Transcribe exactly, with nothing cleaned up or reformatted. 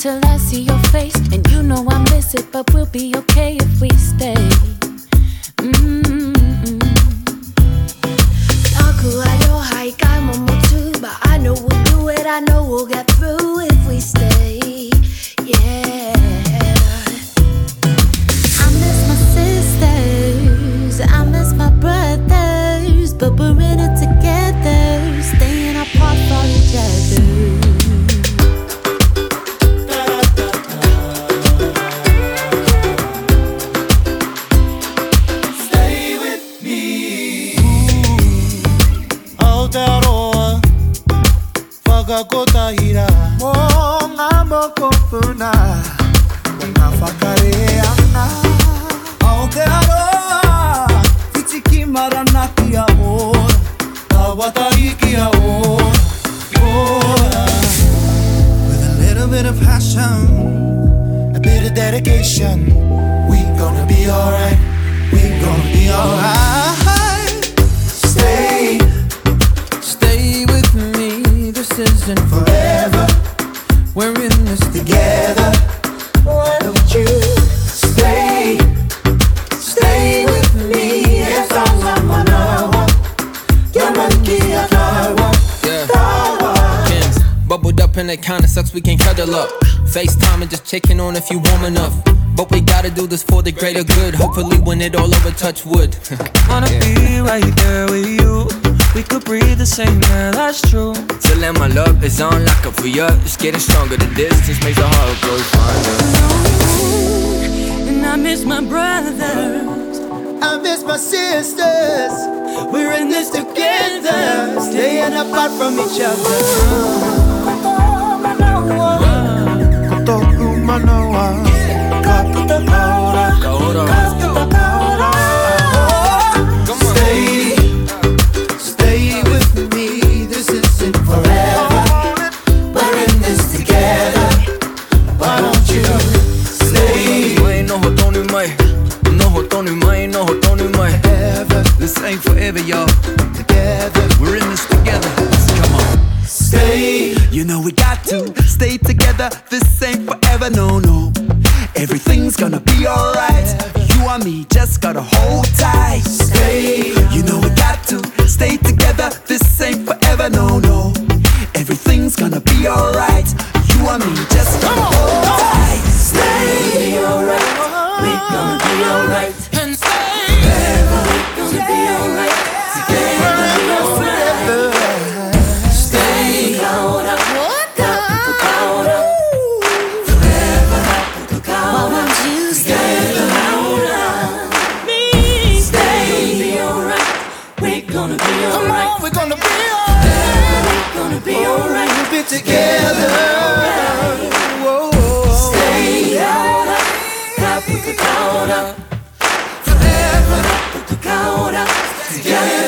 till I see your face. And you know I miss it, but we'll be okay if we stay. Mm-hmm. Akuayo haikai momotu, but I know we'll do it, I know we'll get through if we stay. Yeah. I miss my sisters, I miss my brothers, but we're in it together, staying apart for each other. Kotahira Monga moko puna Wanga whakareana Aotearoa Fitiki marana ki a ora Tawatai ki a ora Ora With a little bit of passion A bit of dedication We gonna be alright We gonna be alright Stay Stay with me. This isn't forever. We're in this together. Why don't you stay, stay with me? Yes, I'm on our Yeah. Kim's bubbled up and it kinda sucks. We can't cuddle up. FaceTime and just checking on if you warm enough. But we gotta do this for the greater good. Hopefully when it all over, touch wood. Wanna yeah. be right there with you. We could breathe the same air, that's true. Till then my love is on lock up for you. It's getting stronger, the distance makes the heart grow fonder. And I miss my brothers, I miss my sisters. We're in this together, staying apart from each other. Kotoku manawa, kaputa kaora, kaputa kaora. Stay, stay with me. This isn't forever. We're in this together. Why don't you stay? No hotonu mai, no hotonu mai, no hotonu mai. This ain't forever, y'all. Together, we're in this together. Come on. Stay. You know we got to stay together. This ain't forever, no, no. Everything's gonna be alright. You and me just gotta hold tight. Stay. You know we got to stay together. This ain't forever, no, no. Everything's gonna be alright. You and me just gotta hold tight. Stay. Be alright. We're gonna be alright. and stay. Forever. We're gonna be alright. Together. Forever. Stay. Kaora. Kapuka kaora. Forever. Kapuka kaora. Why won't you stay? Me. Stay. Be alright. We're gonna be Come alright. on, we're gonna be alright. We're gonna be alright. We'll be together. Whoa. Stay. Kaora. Kapuka kaora. Forever. Kapuka kaora. Together.